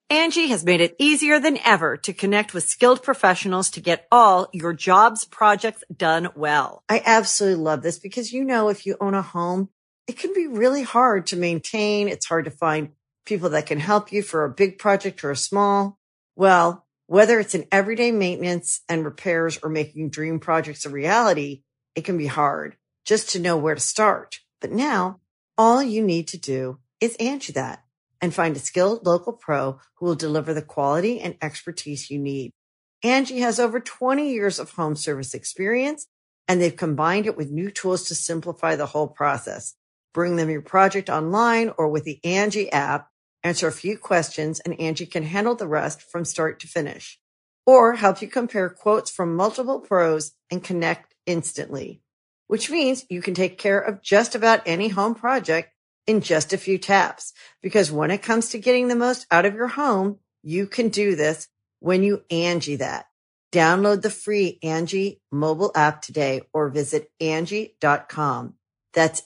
Angie has made it easier than ever to connect with skilled professionals to get all your jobs projects done well. I absolutely love this because, if you own a home, it can be really hard to maintain. It's hard to find people that can help you for a big project or a small. Well, whether it's in everyday maintenance and repairs or making dream projects a reality, it can be hard just to know where to start. But now all you need to do is Angie that and find a skilled local pro who will deliver the quality and expertise you need. Angie has over 20 years of home service experience, and they've combined it with new tools to simplify the whole process. Bring them your project online or with the Angie app, answer a few questions, and Angie can handle the rest from start to finish. Or help you compare quotes from multiple pros and connect instantly, which means you can take care of just about any home project in just a few taps. Because when it comes to getting the most out of your home, you can do this when you Angie that. Download the free Angie mobile app today or visit Angie.com. That's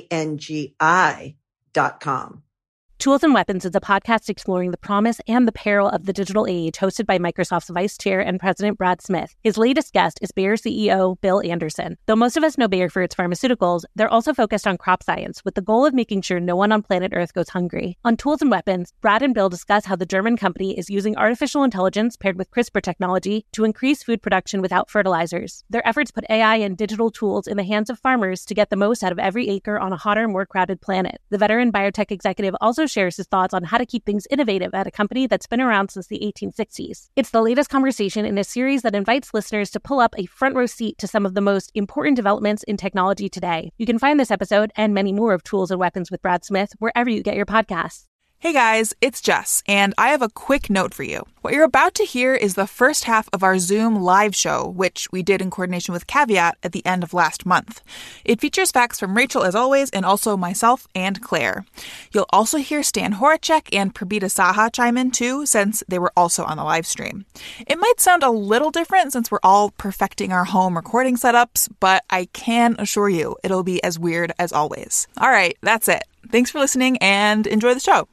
ANGI.com. Tools and Weapons is a podcast exploring the promise and the peril of the digital age, hosted by Microsoft's Vice Chair and President Brad Smith. His latest guest is Bayer CEO Bill Anderson. Though most of us know Bayer for its pharmaceuticals, they're also focused on crop science, with the goal of making sure no one on planet Earth goes hungry. On Tools and Weapons, Brad and Bill discuss how the German company is using artificial intelligence paired with CRISPR technology to increase food production without fertilizers. Their efforts put AI and digital tools in the hands of farmers to get the most out of every acre on a hotter, more crowded planet. The veteran biotech executive also shares his thoughts on how to keep things innovative at a company that's been around since the 1860s. It's the latest conversation in a series that invites listeners to pull up a front row seat to some of the most important developments in technology today. You can find this episode and many more of Tools and Weapons with Brad Smith wherever you get your podcasts. Hey guys, it's Jess, and I have a quick note for you. What you're about to hear is the first half of our Zoom live show, which we did in coordination with Caveat at the end of last month. It features facts from Rachel, as always, and also myself and Claire. You'll also hear Stan Horacek and Prabita Saha chime in too, since they were also on the live stream. It might sound a little different since we're all perfecting our home recording setups, but I can assure you it'll be as weird as always. All right, that's it. Thanks for listening and enjoy the show.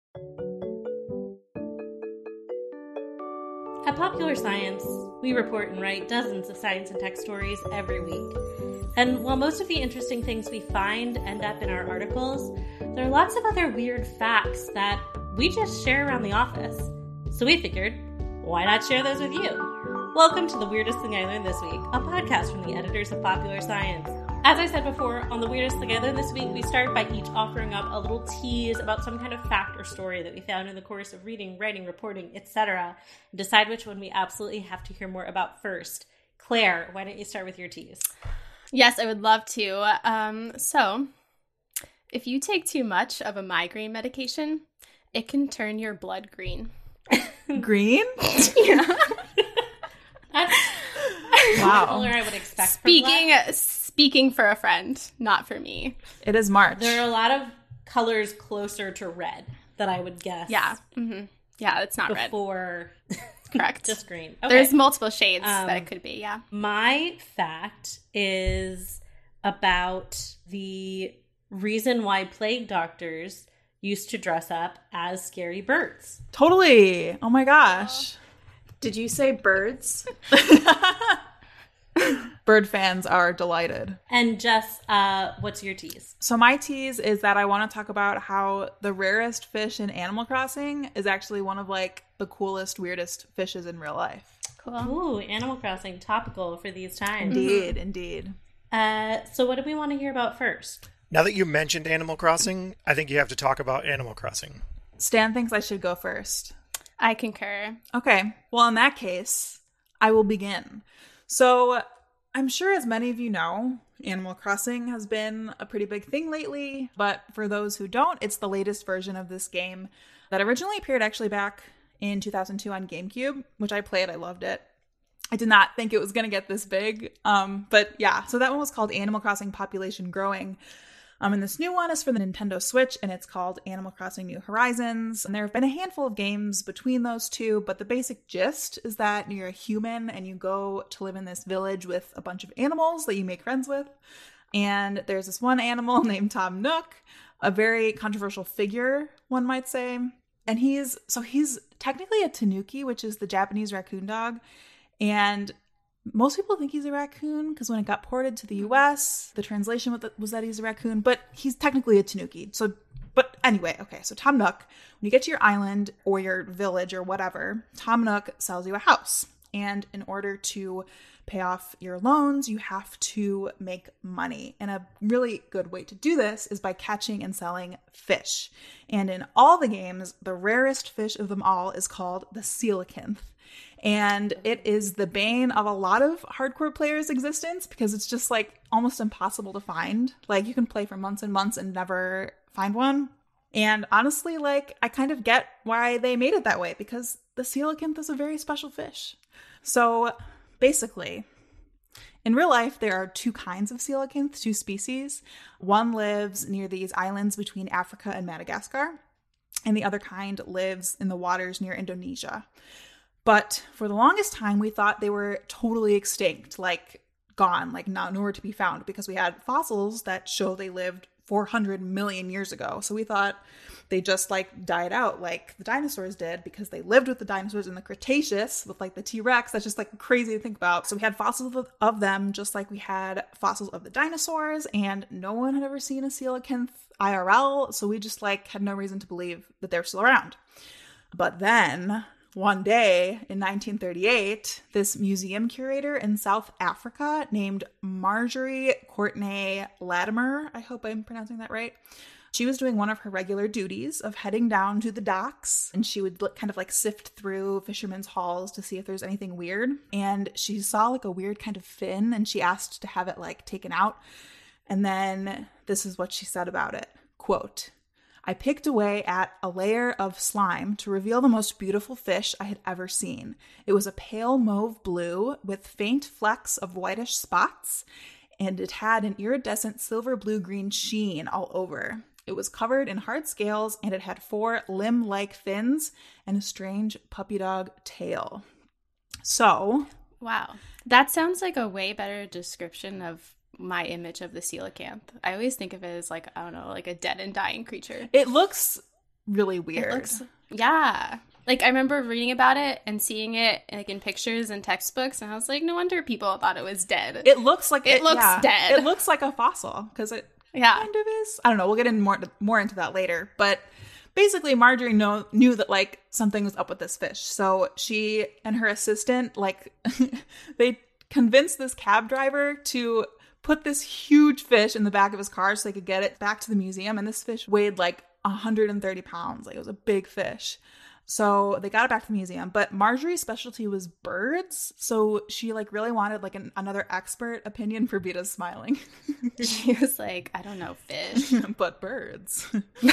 At Popular Science, we report and write dozens of science and tech stories every week. And while most of the interesting things we find end up in our articles, there are lots of other weird facts that we just share around the office. So we figured, why not share those with you? Welcome to The Weirdest Thing I Learned This Week, a podcast from the editors of Popular Science. As I said before, on The Weirdest Thing I Learned This Week, we start by each offering up a little tease about some kind of fact or story that we found in the course of reading, writing, reporting, etc., and decide which one we absolutely have to hear more about first. Claire, why don't you start with your tease? Yes, I would love to. So, if you take too much of a migraine medication, it can turn your blood green. Green? Yeah. That's wow. Color I would expect. Speaking for a friend, not for me. It is March. There are a lot of colors closer to red that I would guess. Yeah. Mm-hmm. Yeah, it's not red. Before correct. Just green. Okay. There's multiple shades that it could be, yeah. My fact is about the reason why plague doctors used to dress up as scary birds. Totally. Oh my gosh. Did you say birds? Bird fans are delighted. And Jess, what's your tease? So my tease is that I want to talk about how the rarest fish in Animal Crossing is actually one of like the coolest, weirdest fishes in real life. Cool. Ooh, Animal Crossing, topical for these times. Indeed, indeed. So what do we want to hear about first? Now that you mentioned Animal Crossing, I think you have to talk about Animal Crossing. Stan thinks I should go first. I concur. Okay. Well, in that case, I will begin. So I'm sure as many of you know, Animal Crossing has been a pretty big thing lately. But for those who don't, it's the latest version of this game that originally appeared actually back in 2002 on GameCube, which I played. I loved it. I did not think it was going to get this big. But yeah, so that one was called Animal Crossing Population Growing. And this new one is for the Nintendo Switch, and it's called Animal Crossing New Horizons. And there have been a handful of games between those two, but the basic gist is that you're a human and you go to live in this village with a bunch of animals that you make friends with. And there's this one animal named Tom Nook, a very controversial figure, one might say. And he's technically a tanuki, which is the Japanese raccoon dog. And most people think he's a raccoon because when it got ported to the US, the translation was that he's a raccoon, but he's technically a tanuki. But anyway, okay, so Tom Nook, when you get to your island or your village or whatever, Tom Nook sells you a house. And in order to pay off your loans, you have to make money. And a really good way to do this is by catching and selling fish. And in all the games, the rarest fish of them all is called the coelacanth. And it is the bane of a lot of hardcore players' existence because it's just like almost impossible to find. Like you can play for months and months and never find one. And honestly, like I kind of get why they made it that way because the coelacanth is a very special fish. So basically, in real life, there are two kinds of coelacanth, two species. One lives near these islands between Africa and Madagascar, and the other kind lives in the waters near Indonesia. But for the longest time, we thought they were totally extinct, like gone, like nowhere to be found, because we had fossils that show they lived 400 million years ago. So we thought they just like died out like the dinosaurs did because they lived with the dinosaurs in the Cretaceous with like the T-Rex. That's just like crazy to think about. So we had fossils of them just like we had fossils of the dinosaurs, and no one had ever seen a coelacanth IRL. So we just like had no reason to believe that they're still around. But then one day in 1938, this museum curator in South Africa named Marjorie Courtney Latimer, I hope I'm pronouncing that right, she was doing one of her regular duties of heading down to the docks, and she would kind of like sift through fishermen's halls to see if there's anything weird. And she saw like a weird kind of fin, and she asked to have it like taken out. And then this is what she said about it. Quote, "I picked away at a layer of slime to reveal the most beautiful fish I had ever seen. It was a pale mauve blue with faint flecks of whitish spots, and it had an iridescent silver blue-green sheen all over. It was covered in hard scales, and it had 4 limb-like fins and a strange puppy dog tail." So, wow. That sounds like a way better description of my image of the coelacanth. I always think of it as like, I don't know, like a dead and dying creature. it looks really weird. Yeah. Like I remember reading about it and seeing it like in pictures and textbooks, and I was like, no wonder people thought it was dead. It looks like it looks dead. It looks like a fossil because it kind of is. I don't know. We'll get in more into that later. But basically, Marjorie knew that like something was up with this fish. So she and her assistant like they convinced this cab driver to put this huge fish in the back of his car so they could get it back to the museum. And this fish weighed like 130 pounds. Like it was a big fish. So they got it back to the museum. But Marjorie's specialty was birds. So she like really wanted like another expert opinion for Vita's smiling. She was like, I don't know fish. But birds.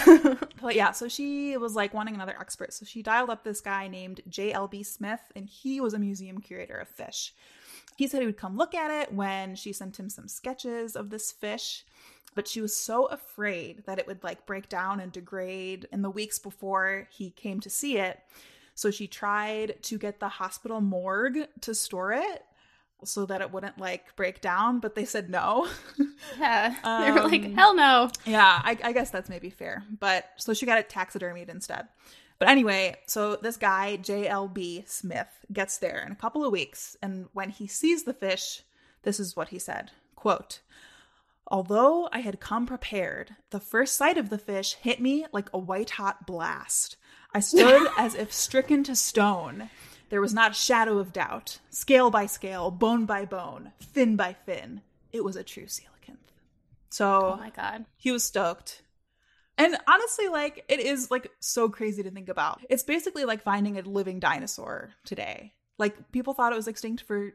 But yeah, so she was like wanting another expert. So she dialed up this guy named J.L.B. Smith, and he was a museum curator of fish. He said he would come look at it when she sent him some sketches of this fish, but she was so afraid that it would like break down and degrade in the weeks before he came to see it. So she tried to get the hospital morgue to store it so that it wouldn't like break down, but they said no. Yeah, they were like, hell no. Yeah, I guess that's maybe fair. But so she got it taxidermied instead. But anyway, so this guy, J.L.B. Smith, gets there in a couple of weeks. And when he sees the fish, this is what he said. Quote, "Although I had come prepared, the first sight of the fish hit me like a white-hot blast. I stood as if stricken to stone. There was not a shadow of doubt. Scale by scale, bone by bone, fin by fin. It was a true coelacanth." So, oh my God, he was stoked. And honestly, like, it is, like, so crazy to think about. It's basically like finding a living dinosaur today. Like, people thought it was extinct for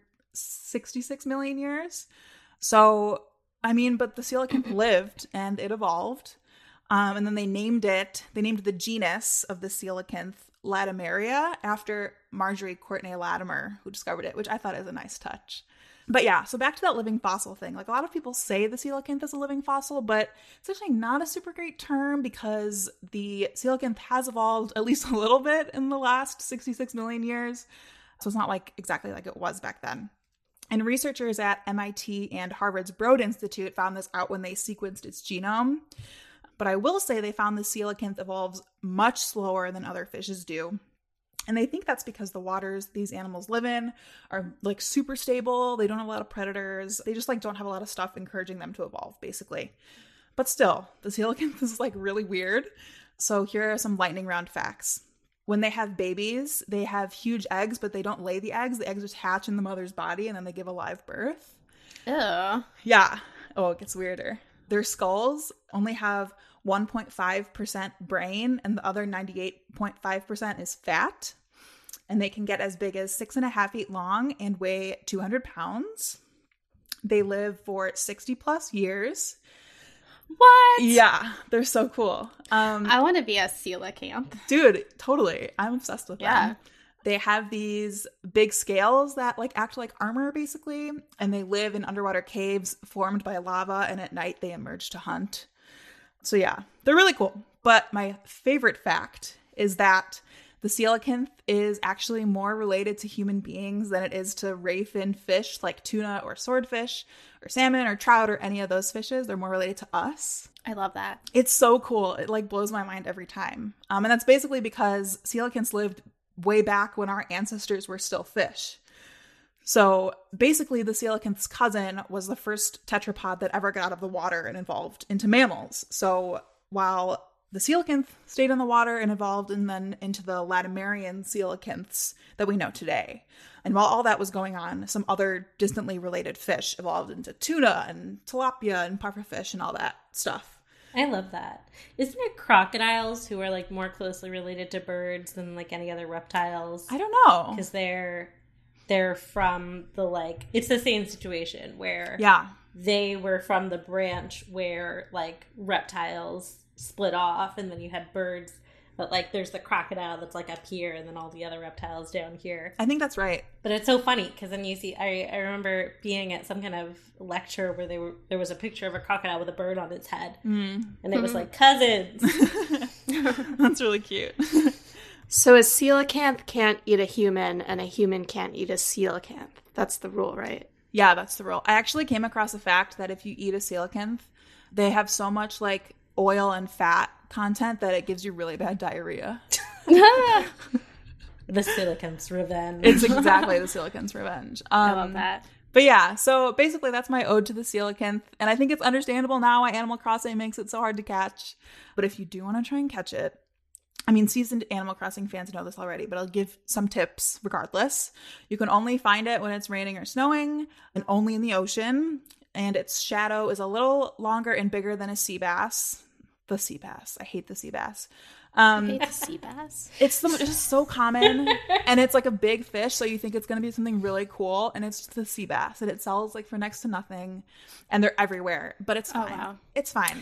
66 million years. So, I mean, but the coelacanth lived, and it evolved. And then they named the genus of the coelacanth Latimeria after Marjorie Courtney Latimer, who discovered it, which I thought is a nice touch. But yeah, so back to that living fossil thing. Like a lot of people say the coelacanth is a living fossil, but it's actually not a super great term because the coelacanth has evolved at least a little bit in the last 66 million years. So it's not like exactly like it was back then. And researchers at MIT and Harvard's Broad Institute found this out when they sequenced its genome. But I will say they found the coelacanth evolves much slower than other fishes do. And they think that's because the waters these animals live in are like super stable. They don't have a lot of predators. They just like don't have a lot of stuff encouraging them to evolve, basically. But still, the coelacanth is like really weird. So here are some lightning round facts. When they have babies, they have huge eggs, but they don't lay the eggs. The eggs just hatch in the mother's body and then they give a live birth. Ew. Yeah. Oh, it gets weirder. Their skulls only have 1.5% brain and the other 98.5% is fat. And they can get as big as 6.5 feet long and weigh 200 pounds. They live for 60 plus years. What? Yeah, they're so cool. I want to be a coelacanth. Dude, totally. I'm obsessed with Yeah. them. They have these big scales that like act like armor, basically, and they live in underwater caves formed by lava, and at night they emerge to hunt. So yeah, they're really cool. But my favorite fact is that the coelacanth is actually more related to human beings than it is to ray fin fish like tuna or swordfish or salmon or trout or any of those fishes. They're more related to us. I love that. It's so cool. It like blows my mind every time. And that's basically because coelacanths lived way back when our ancestors were still fish. So basically the coelacanth's cousin was the first tetrapod that ever got out of the water and evolved into mammals. So while the coelacanth stayed in the water and evolved and then into the Latimerian coelacanths that we know today. And while all that was going on, some other distantly related fish evolved into tuna and tilapia and pufferfish and all that stuff. I love that. Isn't it crocodiles who are like more closely related to birds than like any other reptiles? I don't know. Because they're from the like, it's the same situation where Yeah. they were from the branch where like reptiles split off and then you had birds, but like there's the crocodile that's like up here and then all the other reptiles down here. I think that's right. But it's so funny because then you see, I remember being at some kind of lecture where there was a picture of a crocodile with a bird on its head, and it was like cousins. That's really cute. So a coelacanth can't eat a human, and a human can't eat a coelacanth. That's the rule, right? Yeah, that's the rule. I actually came across the fact that if you eat a coelacanth, they have so much like oil and fat content that it gives you really bad diarrhea. The coelacanth's revenge. It's exactly the coelacanth's revenge. I love that. But yeah, so basically that's my ode to the coelacanth. And I think it's understandable now why Animal Crossing makes it so hard to catch. But if you do want to try and catch it, I mean, seasoned Animal Crossing fans know this already, but I'll give some tips regardless. You can only find it when it's raining or snowing and only in the ocean. And its shadow is a little longer and bigger than a sea bass. The sea bass. I hate the sea bass. I hate the sea bass. It's just so common, and it's like a big fish, so you think it's going to be something really cool, and it's just the sea bass, and it sells like for next to nothing, and they're everywhere, but it's fine. Wow. It's fine.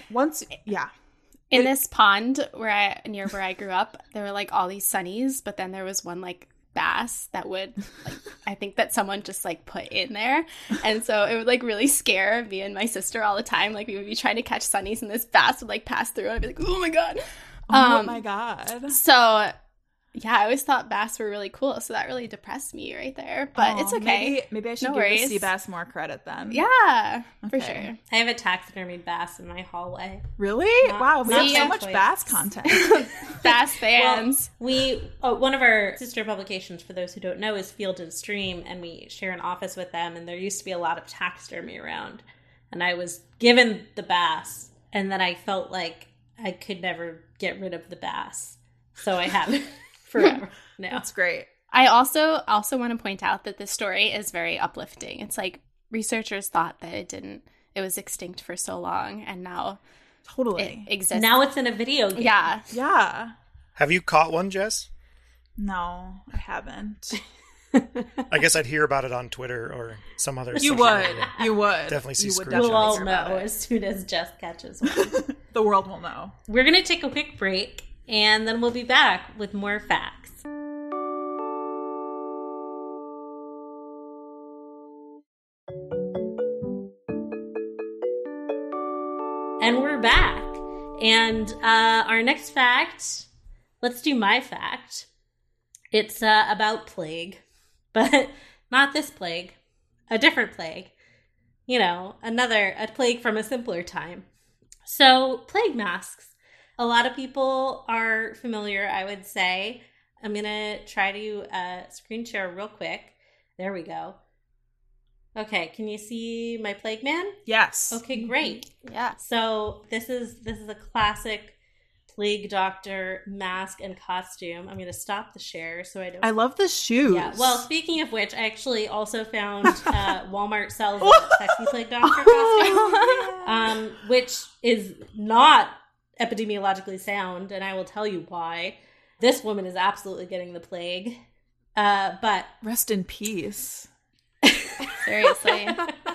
In this pond near where I grew up, there were like all these sunnies, but then there was one like bass that would like I think that someone just like put in there, and so it would like really scare me and my sister all the time. Like we would be trying to catch sunnies and this bass would like pass through and I'd be like, oh my god. Oh my god. So yeah, I always thought bass were really cool, so that really depressed me right there, but it's okay. Maybe I should No give worries. the sea bass more credit then. Yeah, for Okay. sure. I have a taxidermied bass in my hallway. Really? Not- Wow, we have not so my much choice. bass content. Bass fans. One of our sister publications, for those who don't know, is Field and Stream, and we share an office with them, and there used to be a lot of taxidermy around. And I was given the bass, and then I felt like I could never get rid of the bass. So I have it forever now. That's great. I also want to point out that this story is very uplifting. It's like researchers thought that it was extinct for so long, and now Totally. it exists. Now it's in a video game. Yeah. Yeah. Have you caught one, Jess? No, I haven't. I guess I'd hear about it on Twitter or some other. You social would. media. You would. Definitely see You would screenshots. definitely We'll all hear know about it. as soon as Jess catches one. The world will know. We're going to take a quick break, and then we'll be back with more facts. And we're back. And our next fact, let's do my fact. It's about plague, but not this plague, a different plague. You know, a plague from a simpler time. So, plague masks. A lot of people are familiar, I would say. I'm going to try to screen share real quick. There we go. Okay, can you see my plague man? Yes. Okay, great. Yeah. So this is a classic plague doctor mask and costume. I'm going to stop the share so I don't. I love the shoes. Yeah. Well, speaking of which, I actually also found Walmart sells a sexy plague doctor costume, which is not epidemiologically sound, and I will tell you why. This woman is absolutely getting the plague. But rest in peace. Seriously.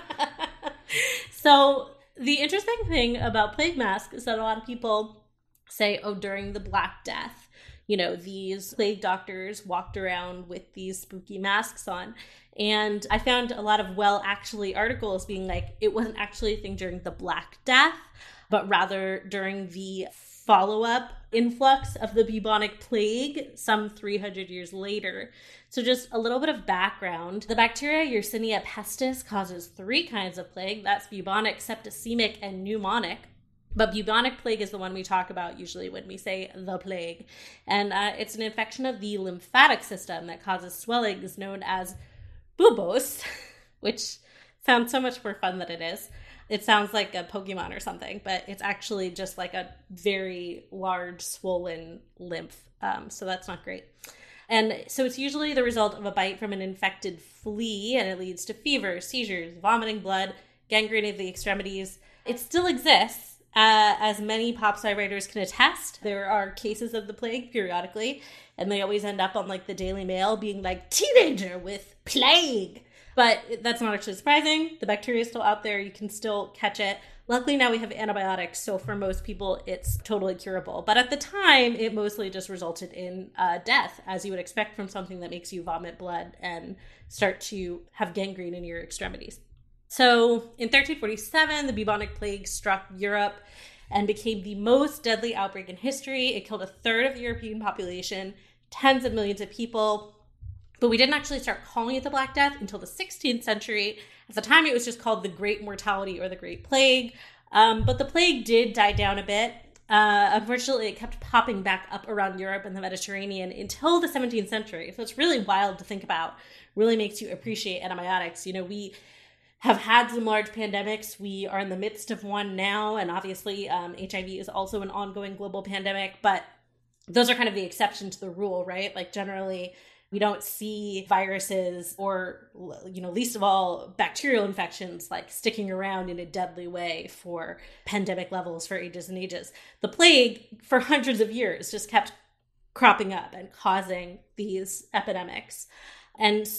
So the interesting thing about plague masks is that a lot of people say, oh, during the Black Death, these plague doctors walked around with these spooky masks on. And I found a lot of actually articles being like, it wasn't actually a thing during the Black Death, but rather during the follow-up influx of the bubonic plague some 300 years later. So just a little bit of background. The bacteria Yersinia pestis causes 3 kinds of plague. That's bubonic, septicemic, and pneumonic. But bubonic plague is the one we talk about usually when we say the plague. And it's an infection of the lymphatic system that causes swellings known as buboes, which sounds so much more fun than it is. It sounds like a Pokemon or something, but it's actually just like a very large swollen lymph. So that's not great. And so it's usually the result of a bite from an infected flea, and it leads to fever, seizures, vomiting blood, gangrene of the extremities. It still exists, as many pop sci writers can attest. There are cases of the plague periodically, and they always end up on like the Daily Mail being like, teenager with plague. But that's not actually surprising. The bacteria is still out there. You can still catch it. Luckily, now we have antibiotics, so for most people, it's totally curable. But at the time, it mostly just resulted in death, as you would expect from something that makes you vomit blood and start to have gangrene in your extremities. So in 1347, the bubonic plague struck Europe and became the most deadly outbreak in history. It killed 1/3 of the European population, tens of millions of people. But we didn't actually start calling it the Black Death until the 16th century. At the time, it was just called the Great Mortality or the Great Plague. But the plague did die down a bit. Unfortunately, it kept popping back up around Europe and the Mediterranean until the 17th century. So it's really wild to think about. Really makes you appreciate antibiotics. We have had some large pandemics. We are in the midst of one now. And obviously, HIV is also an ongoing global pandemic. But those are kind of the exception to the rule, right? Like generally, we don't see viruses or, least of all, bacterial infections like sticking around in a deadly way for pandemic levels for ages and ages. The plague, for hundreds of years, just kept cropping up and causing these epidemics. And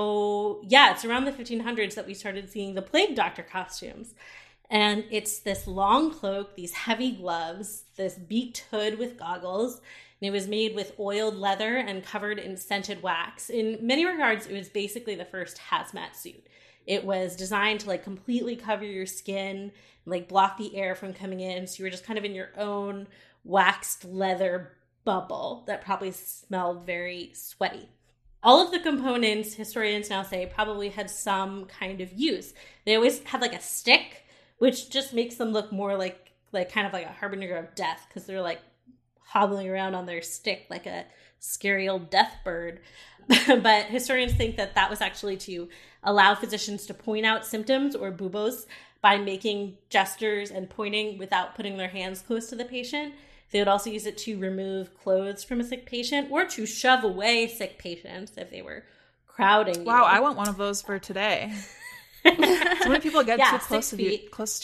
so, it's around the 1500s that we started seeing the plague doctor costumes. And it's this long cloak, these heavy gloves, this beaked hood with goggles. And it was made with oiled leather and covered in scented wax. In many regards, it was basically the first hazmat suit. It was designed to completely cover your skin, block the air from coming in. So you were just kind of in your own waxed leather bubble that probably smelled very sweaty. All of the components, historians now say, probably had some kind of use. They always had a stick, which just makes them look more like kind of like a harbinger of death, because they're hobbling around on their stick like a scary old death bird. But historians think that was actually to allow physicians to point out symptoms or buboes by making gestures and pointing without putting their hands close to the patient. They would also use it to remove clothes from a sick patient or to shove away sick patients if they were crowding. Wow, I want one of those for today. So many people get too close to you.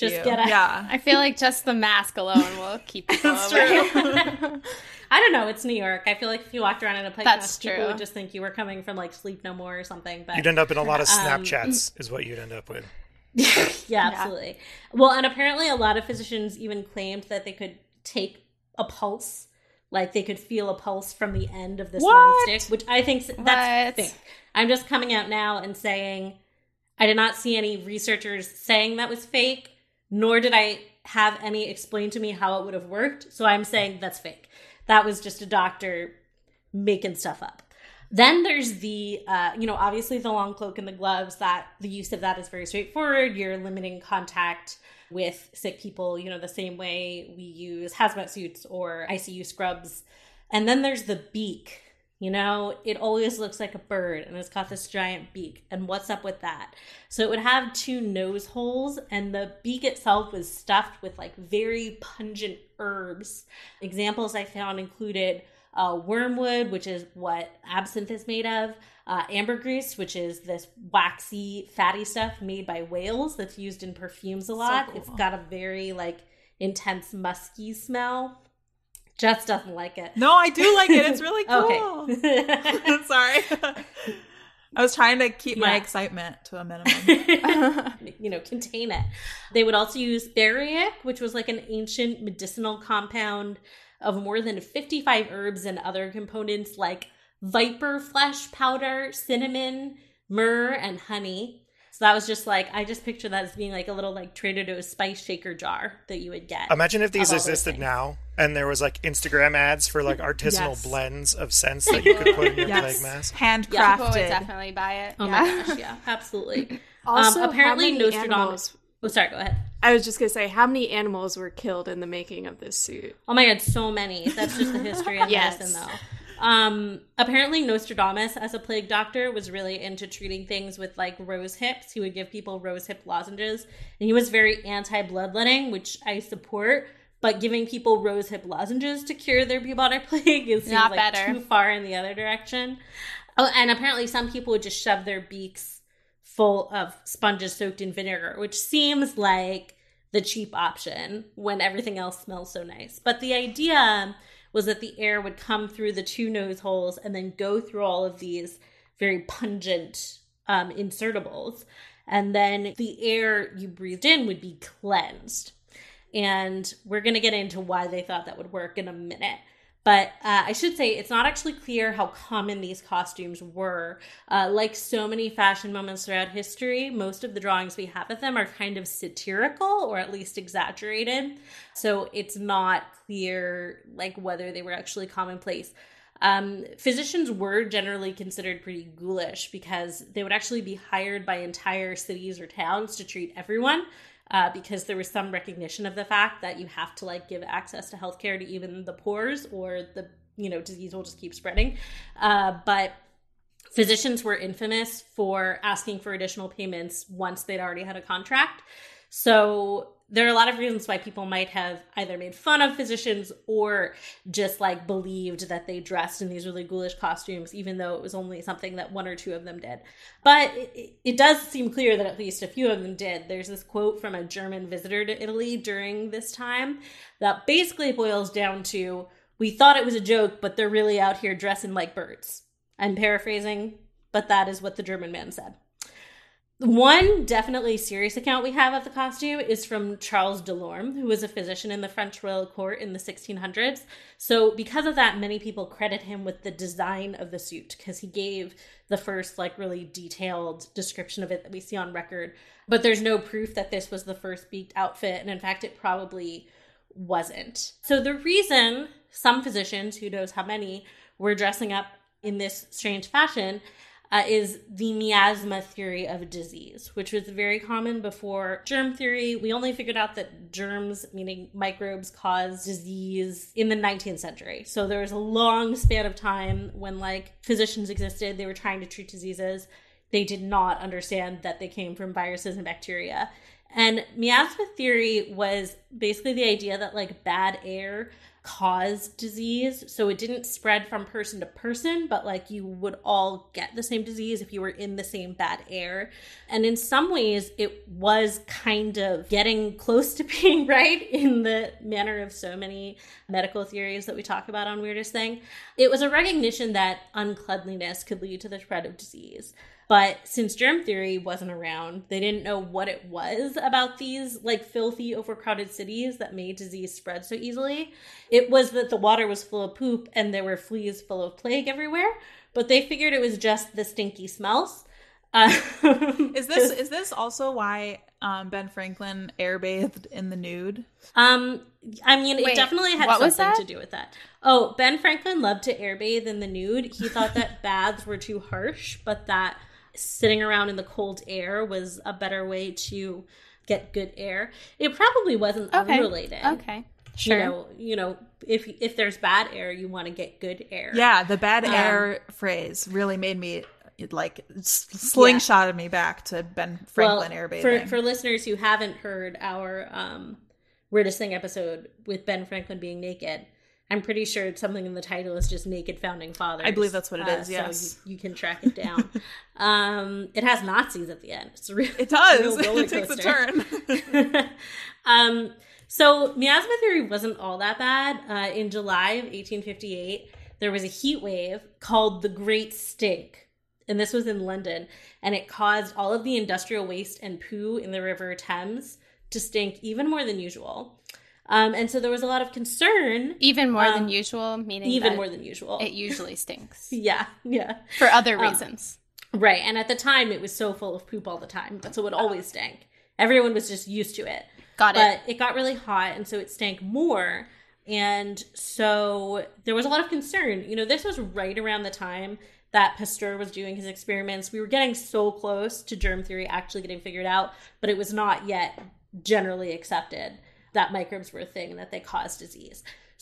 I feel like just the mask alone will keep people away. I don't know. It's New York. I feel like if you walked around in a plague mask, people would just think you were coming from Sleep No More or something. But you'd end up in a lot of Snapchats is what you'd end up with. Yeah, absolutely. Well, and apparently a lot of physicians even claimed that they could take a pulse. They could feel a pulse from the end of this long stick, which I think that's fake. I'm just coming out now and saying I did not see any researchers saying that was fake, nor did I have any explain to me how it would have worked. So I'm saying that's fake. That was just a doctor making stuff up. Then there's the, obviously the long cloak and the gloves, that the use of that is very straightforward. You're limiting contact with sick people, the same way we use hazmat suits or ICU scrubs. And then there's the beak. It always looks like a bird and it's got this giant beak. And what's up with that? So it would have 2 nose holes, and the beak itself was stuffed with like very pungent herbs. Examples I found included wormwood, which is what absinthe is made of, ambergris, which is this waxy, fatty stuff made by whales that's used in perfumes a lot. So cool. It's got a very like intense musky smell. Jess doesn't like it. No, I do like it. It's really cool. Okay. Sorry. I was trying to keep my excitement to a minimum. Contain it. They would also use bariac, which was like an ancient medicinal compound of more than 55 herbs and other components like viper flesh powder, cinnamon, myrrh, and honey. So that was just like, I just picture that as being like a little like Trader Joe's spice shaker jar that you would get. Imagine if these existed now and there was like Instagram ads for like artisanal blends of scents that you could put in your plague mask. Handcrafted. Yeah, people would definitely buy it. Oh my gosh, yeah, absolutely. Also, apparently Nostradamus. Oh, sorry, go ahead. I was just going to say, how many animals were killed in the making of this suit? Oh my God, so many. That's just the history of medicine, though. Apparently Nostradamus, as a plague doctor, was really into treating things with like rose hips. He would give people rose hip lozenges, and he was very anti-bloodletting, which I support. But giving people rose hip lozenges to cure their bubonic plague is not like better. Too far in the other direction. Oh, and apparently some people would just shove their beaks full of sponges soaked in vinegar, which seems like the cheap option when everything else smells so nice. But the idea was that the air would come through the 2 nose holes and then go through all of these very pungent insertables. And then the air you breathed in would be cleansed. And we're going to get into why they thought that would work in a minute. But I should say it's not actually clear how common these costumes were. Like so many fashion moments throughout history, most of the drawings we have of them are kind of satirical or at least exaggerated. So it's not clear like whether they were actually commonplace. Physicians were generally considered pretty ghoulish because they would actually be hired by entire cities or towns to treat everyone. Because there was some recognition of the fact that you have to like give access to healthcare to even the poors, or the disease will just keep spreading. But physicians were infamous for asking for additional payments once they'd already had a contract. So there are a lot of reasons why people might have either made fun of physicians or just like believed that they dressed in these really ghoulish costumes, even though it was only something that 1 or 2 of them did. But it does seem clear that at least a few of them did. There's this quote from a German visitor to Italy during this time that basically boils down to, "We thought it was a joke, but they're really out here dressing like birds." I'm paraphrasing, but that is what the German man said. One definitely serious account we have of the costume is from Charles Delorme, who was a physician in the French royal court in the 1600s. So because of that, many people credit him with the design of the suit because he gave the first like really detailed description of it that we see on record. But there's no proof that this was the first beaked outfit. And in fact, it probably wasn't. So the reason some physicians, who knows how many, were dressing up in this strange fashion is the miasma theory of disease, which was very common before germ theory. We only figured out that germs, meaning microbes, cause disease in the 19th century. So there was a long span of time when like physicians existed. They were trying to treat diseases. They did not understand that they came from viruses and bacteria. And miasma theory was basically the idea that like bad air caused disease. So it didn't spread from person to person, but like you would all get the same disease if you were in the same bad air. And in some ways, it was kind of getting close to being right in the manner of so many medical theories that we talk about on Weirdest Thing. It was a recognition that uncleanliness could lead to the spread of disease. But since germ theory wasn't around, they didn't know what it was about these like filthy, overcrowded cities that made disease spread so easily. It was that the water was full of poop and there were fleas full of plague everywhere. But they figured it was just the stinky smells. Is this also why Ben Franklin airbathed in the nude? I mean, Wait, it definitely had something to do with that. Oh, Ben Franklin loved to airbathe in the nude. He thought that baths were too harsh, but that sitting around in the cold air was a better way to get good air. It probably wasn't unrelated. Okay. Sure. You know, if there's bad air, you want to get good air. Yeah, the bad air phrase really made me slingshotted me back to Ben Franklin airbathing. For listeners who haven't heard our Weirdest Thing episode with Ben Franklin being naked, I'm pretty sure something in the title is just Naked Founding Fathers. I believe that's what it is, yes. So you can track it down. It has Nazis at the end. It does. It takes a turn. So miasma theory wasn't all that bad. In July of 1858, there was a heat wave called the Great Stink. And this was in London. And it caused all of the industrial waste and poo in the River Thames to stink even more than usual. And so there was a lot of concern. Even more than usual, meaning even more than usual. It usually stinks. Yeah. For other reasons. Right. And at the time, it was so full of poop all the time. But so it would always stink. Everyone was just used to it. Got it. But it got really hot, and so it stank more. And so there was a lot of concern. You know, this was right around the time that Pasteur was doing his experiments. We were getting so close to germ theory actually getting figured out, but it was not yet generally accepted that microbes were a thing and that they cause disease.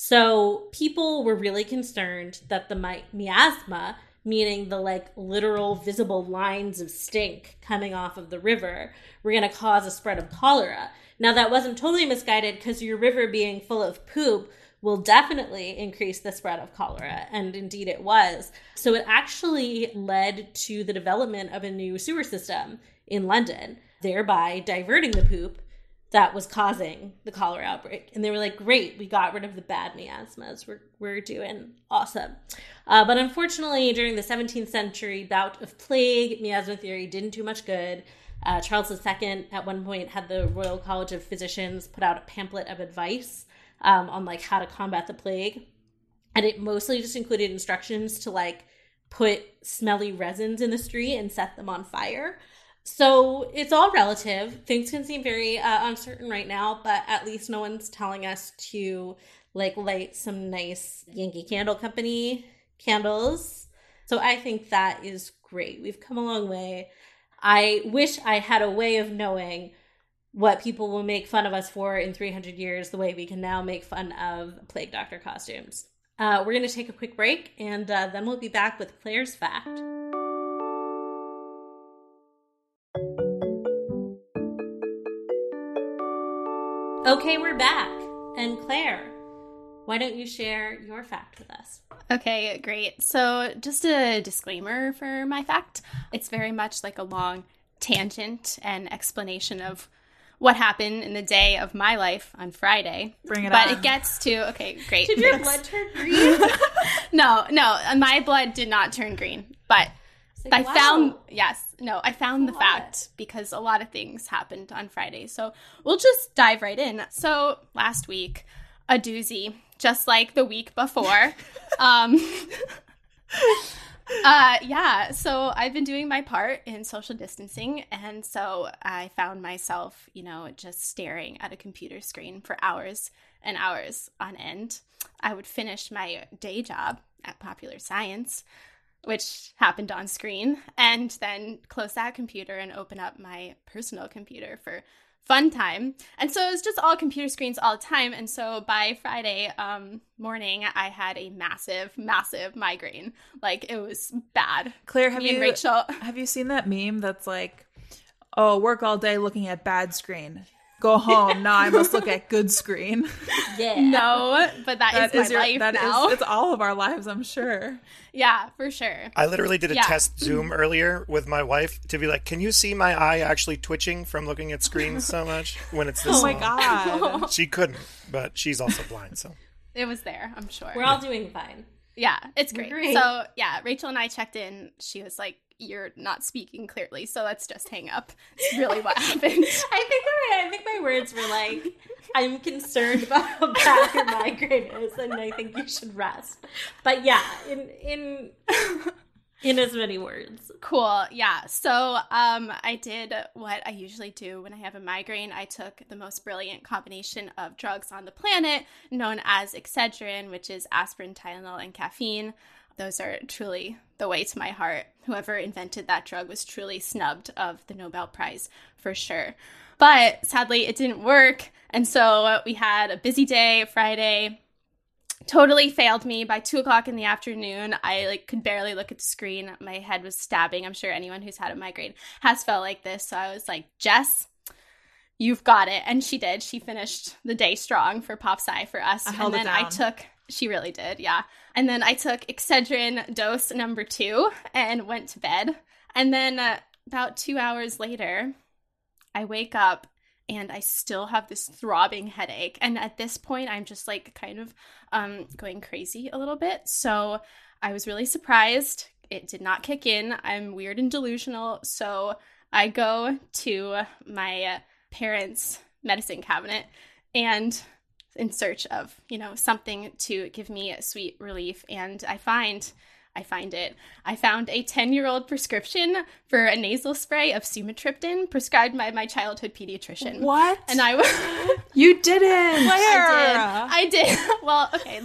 So people were really concerned that the miasma, meaning the like literal visible lines of stink coming off of the river, were going to cause a spread of cholera. Now, that wasn't totally misguided because your river being full of poop will definitely increase the spread of cholera. And indeed it was. So it actually led to the development of a new sewer system in London, thereby diverting the poop that was causing the cholera outbreak. And they were like, great, we got rid of the bad miasmas. We're doing awesome. But unfortunately, during the 17th century bout of plague, miasma theory didn't do much good. Charles II at one point had the Royal College of Physicians put out a pamphlet of advice on like how to combat the plague. And it mostly just included instructions to like put smelly resins in the street and set them on fire. So it's all relative. Things can seem very uncertain right now, but at least no one's telling us to like light some nice Yankee Candle Company candles. So I think that is great. We've come a long way. I wish I had a way of knowing what people will make fun of us for in 300 years, the way we can now make fun of plague doctor costumes. We're going to take a quick break, and then we'll be back with Claire's fact. Okay, we're back. And Claire, why don't you share your fact with us? Okay, great. So just a disclaimer for my fact. It's very much like a long tangent and explanation of what happened in the day of my life on Friday. Bring it but on. It gets to, okay, great. Did your blood turn green? No, my blood did not turn green. But I found the fact because a lot of things happened on Friday. So we'll just dive right in. So last week, a doozy, just like the week before. So I've been doing my part in social distancing, and so I found myself, just staring at a computer screen for hours and hours on end. I would finish my day job at Popular Science, which happened on screen, and then close that computer and open up my personal computer for fun time. And so it was just all computer screens all the time. And so by Friday morning, I had a massive, massive migraine. Like, it was bad. Claire, Rachel, have you seen that meme that's like, oh, work all day looking at bad screen. Go home. Now I must look at good screen. Yeah. No, but that is my life now. It's all of our lives, I'm sure. Yeah, for sure. I literally did a test Zoom earlier with my wife to be like, can you see my eye actually twitching from looking at screens so much when it's this Oh my long? God. She couldn't, but she's also blind, so. It was there, I'm sure. We're all doing fine. Yeah, it's great. Great. So, yeah, Rachel and I checked in. She was like, you're not speaking clearly, so let's just hang up. It's really what happened. I think my words were like, I'm concerned about how bad your migraine is, and I think you should rest. But yeah, in In as many words. Cool. Yeah. So I did what I usually do when I have a migraine. I took the most brilliant combination of drugs on the planet, known as Excedrin, which is aspirin, Tylenol, and caffeine. Those are truly the way to my heart. Whoever invented that drug was truly snubbed of the Nobel Prize for sure. But sadly, it didn't work. And so we had a busy day Friday. Totally failed me. By 2:00 in the afternoon, I could barely look at the screen. My head was stabbing. I'm sure anyone who's had a migraine has felt like this. So I was like, Jess, you've got it. And she did. She finished the day strong for Pop Sci for us. I held it down. She really did, yeah. And then I took Excedrin dose number 2 and went to bed. And then about 2 hours later, I wake up and I still have this throbbing headache. And at this point, I'm just kind of going crazy a little bit. So I was really surprised. It did not kick in. I'm weird and delusional. So I go to my parents' medicine cabinet and in search of, something to give me a sweet relief. And I find it. I found a 10-year-old prescription for a nasal spray of sumatriptan prescribed by my childhood pediatrician. What? And You didn't. Where? I did. Well, okay,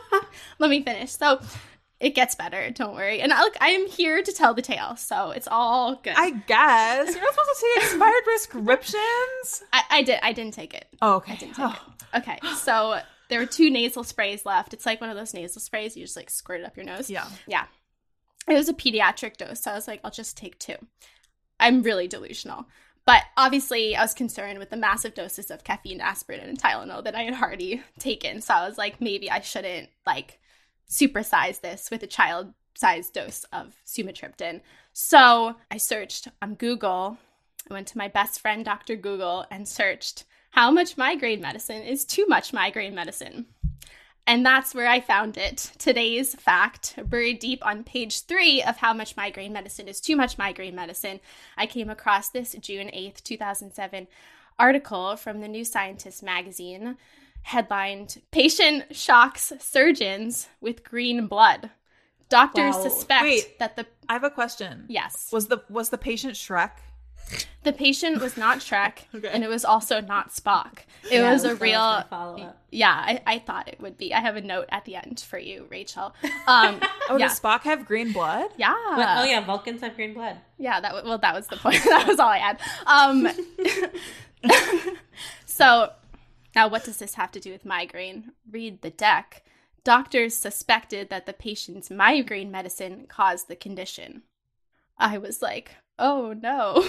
let me finish. So it gets better. Don't worry. And I am here to tell the tale, so it's all good. I guess. You're not supposed to take expired prescriptions? I didn't take it. Oh, okay. I didn't take it. Okay, so there were 2 nasal sprays left. It's like one of those nasal sprays you just squirt it up your nose. Yeah. Yeah. It was a pediatric dose, so I was like, I'll just take 2. I'm really delusional. But obviously, I was concerned with the massive doses of caffeine, aspirin, and Tylenol that I had already taken. So I was like, maybe I shouldn't supersize this with a child-sized dose of sumatriptan. So I searched on Google. I went to my best friend, Dr. Google, and searched how much migraine medicine is too much migraine medicine. And that's where I found it. Today's fact, buried deep on page 3 of How Much Migraine Medicine is Too Much Migraine Medicine. I came across this June 8th, 2007 article from the New Scientist magazine, headlined, Patient Shocks Surgeons with Green Blood. Doctors suspect that the... I have a question. Yes. Was the patient Shrek? The patient was not Shrek, okay. And it was also not Spock. It was a real follow-up. Yeah, I thought it would be. I have a note at the end for you, Rachel. Does Spock have green blood? Yeah. Oh yeah, Vulcans have green blood. Yeah, that was the point. That was all I had. So now, what does this have to do with migraine? Read the deck. Doctors suspected that the patient's migraine medicine caused the condition. I was like, oh no.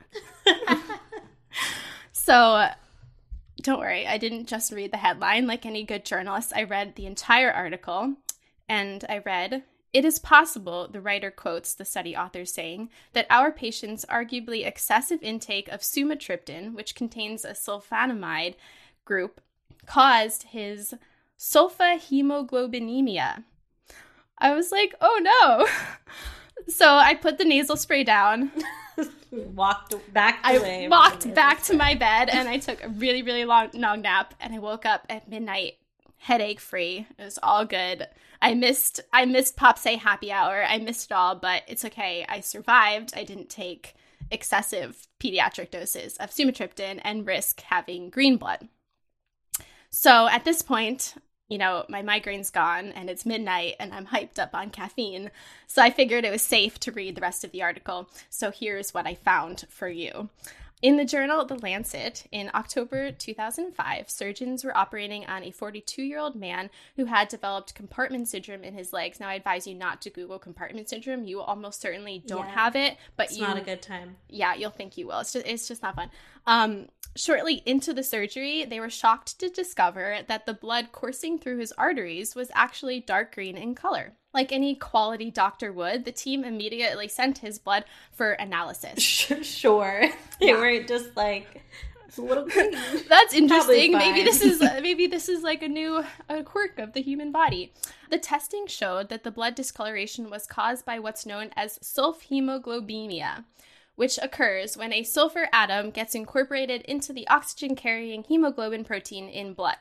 So don't worry, I didn't just read the headline like any good journalist. I read the entire article, and I read, it is possible, the writer quotes the study authors saying, that our patient's arguably excessive intake of sumatriptan, which contains a sulfonamide group, caused his sulfahemoglobinemia. I was like, oh no. So I put the nasal spray down. walked back to my bed, and I took a really, really long nap, and I woke up at midnight, headache free. It was all good. I missed Pop Say happy hour. I missed it all, but it's okay. I survived. I didn't take excessive pediatric doses of sumatriptan and risk having green blood. So at this point, my migraine's gone and it's midnight and I'm hyped up on caffeine. So I figured it was safe to read the rest of the article. So here's what I found for you. In the journal The Lancet, in October 2005, surgeons were operating on a 42-year-old man who had developed compartment syndrome in his legs. Now, I advise you not to Google compartment syndrome. You almost certainly don't have it, but it's not a good time. Yeah, you'll think you will. It's just not fun. Shortly into the surgery, they were shocked to discover that the blood coursing through his arteries was actually dark green in color. Like any quality doctor would, the team immediately sent his blood for analysis. Sure. They weren't just it's a little green. That's interesting. Maybe this is like a quirk of the human body. The testing showed that the blood discoloration was caused by what's known as sulfhemoglobinemia, which occurs when a sulfur atom gets incorporated into the oxygen-carrying hemoglobin protein in blood.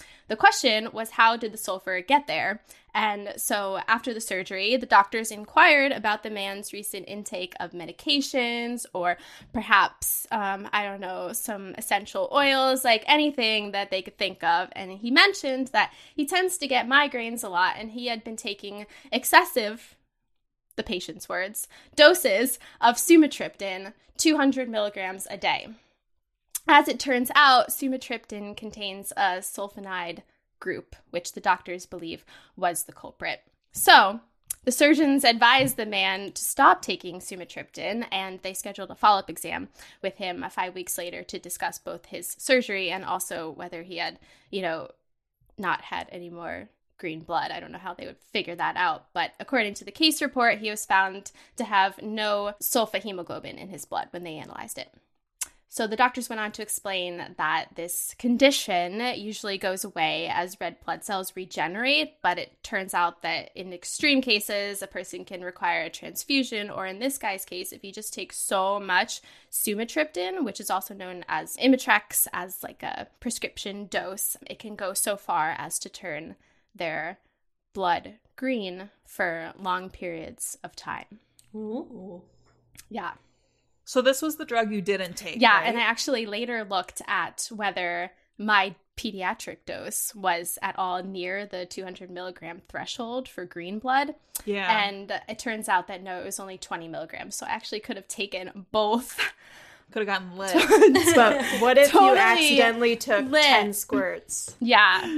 The question was, how did the sulfur get there? And so after the surgery, the doctors inquired about the man's recent intake of medications or perhaps, some essential oils, like anything that they could think of. And he mentioned that he tends to get migraines a lot and he had been taking excessive, the patient's words, doses of sumatriptan, 200 milligrams a day. As it turns out, sumatriptan contains a sulfonide group, which the doctors believe was the culprit. So the surgeons advised the man to stop taking sumatriptan, and they scheduled a follow-up exam with him 5 weeks later to discuss both his surgery and also whether he had, not had any more green blood. I don't know how they would figure that out, but according to the case report, he was found to have no sulfahemoglobin in his blood when they analyzed it. So the doctors went on to explain that this condition usually goes away as red blood cells regenerate, but it turns out that in extreme cases, a person can require a transfusion, or in this guy's case, if you just take so much sumatriptan, which is also known as Imitrex, as like a prescription dose, it can go so far as to turn their blood green for long periods of time. Ooh. Yeah. So this was the drug you didn't take, Yeah, right? and I actually later looked at whether my pediatric dose was at all near the 200 milligram threshold for green blood. Yeah. And it turns out that no, it was only 20 milligrams. So I actually could have taken both. Could have gotten lit. But what if Totally you accidentally took lit. 10 squirts? Yeah.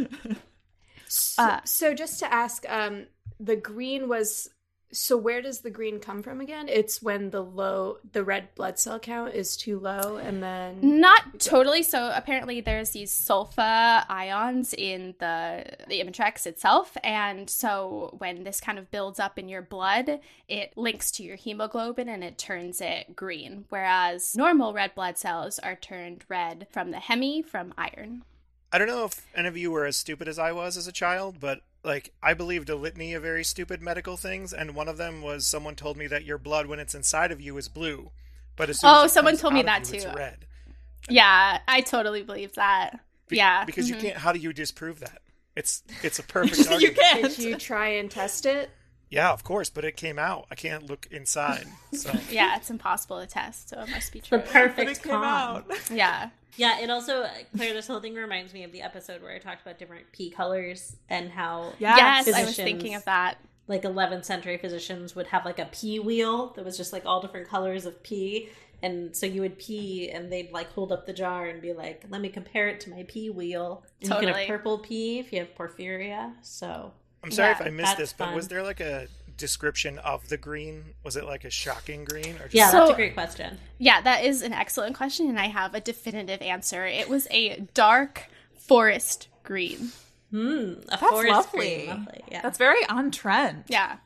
So just to ask, the green was... So where does the green come from again? It's when the red blood cell count is too low, and then... Not totally. So apparently there's these sulfa ions in the Imitrex itself. And so when this kind of builds up in your blood, it links to your hemoglobin and it turns it green. Whereas normal red blood cells are turned red from the heme from iron. I don't know if any of you were as stupid as I was as a child, but I believed a litany of very stupid medical things, and one of them was someone told me that your blood, when it's inside of you, is blue, but as soon as it someone comes told me out that of you, too. it's red. Yeah, I totally believe that. Because you can't. How do you disprove that? It's a perfect argument. You can't. Did you try and test it? Yeah, of course, but it came out. I can't look inside. So Yeah, it's impossible to test, so it must be The true. But perfect it came calm. out. Yeah. Yeah, it also, Claire, this whole thing reminds me of the episode where I talked about different pea colors and how Yes, I was physicians, thinking of that. like 11th century physicians would have like a pea wheel that was just like all different colors of pea. And so you would pee and they'd like hold up the jar and be like, let me compare it to my pea wheel. And you can Totally. have purple pea if you have porphyria. So I'm sorry Yeah, if I missed that's this, but was fun. there like a description of the green? Was it like a shocking green, or just... yeah, So- that's a great question. Yeah, that is an excellent question, and I have a definitive answer. It was a dark forest green. A That's forest lovely. green, lovely. Yeah. That's very on trend. Yeah.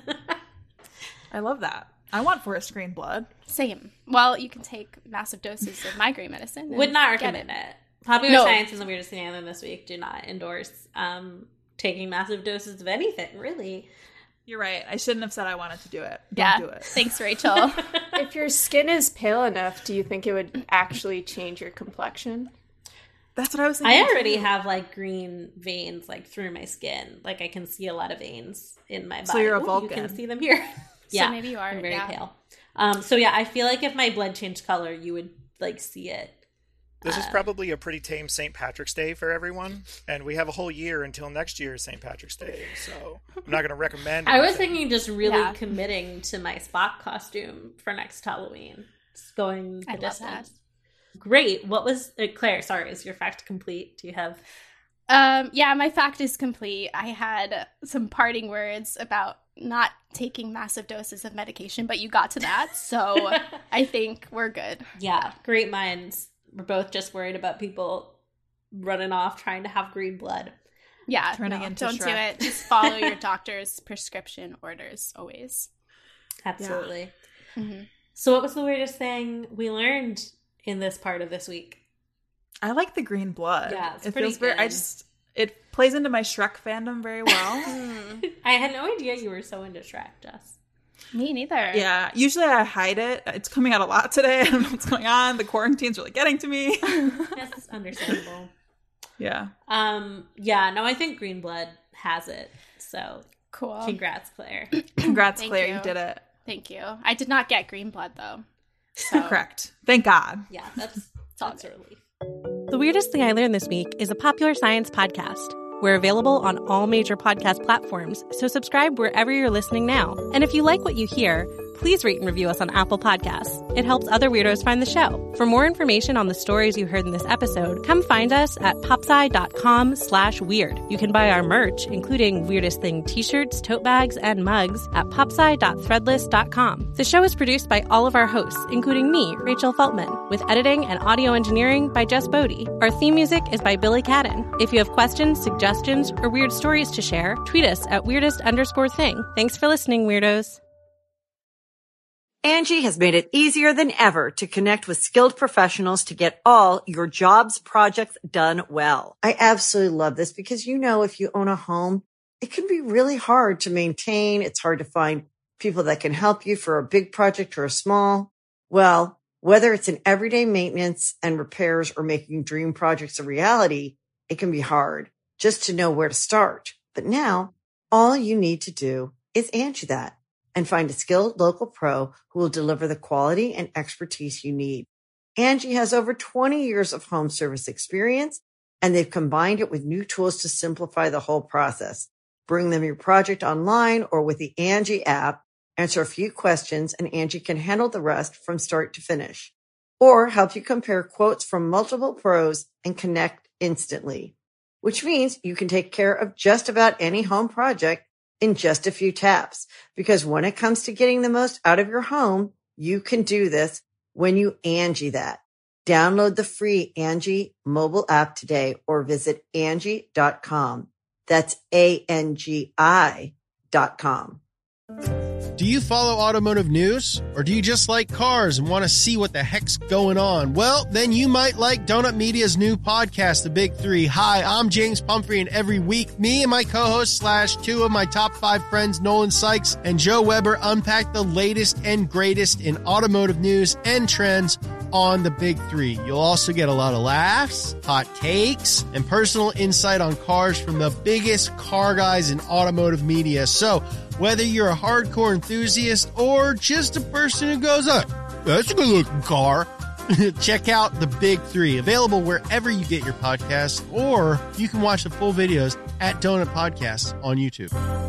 I love that. I want forest green blood. Same. Well, you can take massive doses of migraine medicine. and Would not get recommend it. Popular No. Science and the Weirdest Thing Island this week do not endorse taking massive doses of anything, really. You're right. I shouldn't have said I wanted to do it. Don't Yeah. do it. Thanks, Rachel. If your skin is pale enough, do you think it would actually change your complexion? That's what I was thinking. I already have like green veins like through my skin. Like I can see a lot of veins in my body. So you're a Ooh, Vulcan. You can see them here. So maybe you are, I'm very yeah. pale. So yeah, I feel like if my blood changed color, you would like see it. This is probably a pretty tame St. Patrick's Day for everyone, and we have a whole year until next year's St. Patrick's Day, so I'm not going to recommend I was anything. thinking just really Yeah. committing to my Spock costume for next Halloween. Just going the I love distance. Great. What was Claire? Sorry, is your fact complete? Do you have? Yeah, my fact is complete. I had some parting words about not taking massive doses of medication, but you got to that, so I think we're good. Yeah, great minds. We're both just worried about people running off trying to have green blood. Yeah, Turning into don't do Shrek. it. Just follow your doctor's prescription orders always. Absolutely. Mhm. So, what was the weirdest thing we learned in this part of this week? I like the green blood. Yeah, it's it pretty feels very. good. It plays into my Shrek fandom very well. I had no idea you were so into Shrek, Jess. Me neither. Yeah, usually I hide it. It's coming out a lot today. I don't know what's going on. The quarantine's really getting to me. Yes, it's understandable. Yeah. No, I think Greenblood has it. So cool. Congrats, Claire. Congrats, Claire. You did it. Thank you. I did not get Greenblood, though. So. Correct. Thank God. Yeah, that's a relief. The Weirdest Thing I Learned This Week is a popular science podcast. We're available on all major podcast platforms, so subscribe wherever you're listening now. And if you like what you hear, please rate and review us on Apple Podcasts. It helps other weirdos find the show. For more information on the stories you heard in this episode, come find us at popsci.com/weird. You can buy our merch, including Weirdest Thing t-shirts, tote bags, and mugs at popsci.threadless.com. The show is produced by all of our hosts, including me, Rachel Feltman, with editing and audio engineering by Jess Bodie. Our theme music is by Billy Cadden. If you have questions, suggestions, or weird stories to share, tweet us at weirdest_thing. Thanks for listening, weirdos. Angie has made it easier than ever to connect with skilled professionals to get all your jobs projects done well. I absolutely love this because, you know, if you own a home, it can be really hard to maintain. It's hard to find people that can help you for a big project or a small. Well, whether it's in everyday maintenance and repairs or making dream projects a reality, it can be hard just to know where to start. But now all you need to do is Angie that and find a skilled local pro who will deliver the quality and expertise you need. Angie has over 20 years of home service experience, and they've combined it with new tools to simplify the whole process. Bring them your project online or with the Angie app, answer a few questions, and Angie can handle the rest from start to finish. Or help you compare quotes from multiple pros and connect instantly, which means you can take care of just about any home project in just a few taps. Because when it comes to getting the most out of your home, you can do this when you Angie that. Download the free Angie mobile app today or visit Angie.com. That's ANGI.com. Do you follow automotive news? Or do you just like cars and want to see what the heck's going on? Well, then you might like Donut Media's new podcast, The Big Three. Hi, I'm James Pumphrey, and every week, me and my co-host / two of my top 5 friends, Nolan Sykes and Joe Weber, unpack the latest and greatest in automotive news and trends on The Big Three. You'll also get a lot of laughs, hot takes, and personal insight on cars from the biggest car guys in automotive media. So, whether you're a hardcore enthusiast or just a person who goes, oh, that's a good-looking car, check out The Big Three, available wherever you get your podcasts, or you can watch the full videos at Donut Podcasts on YouTube.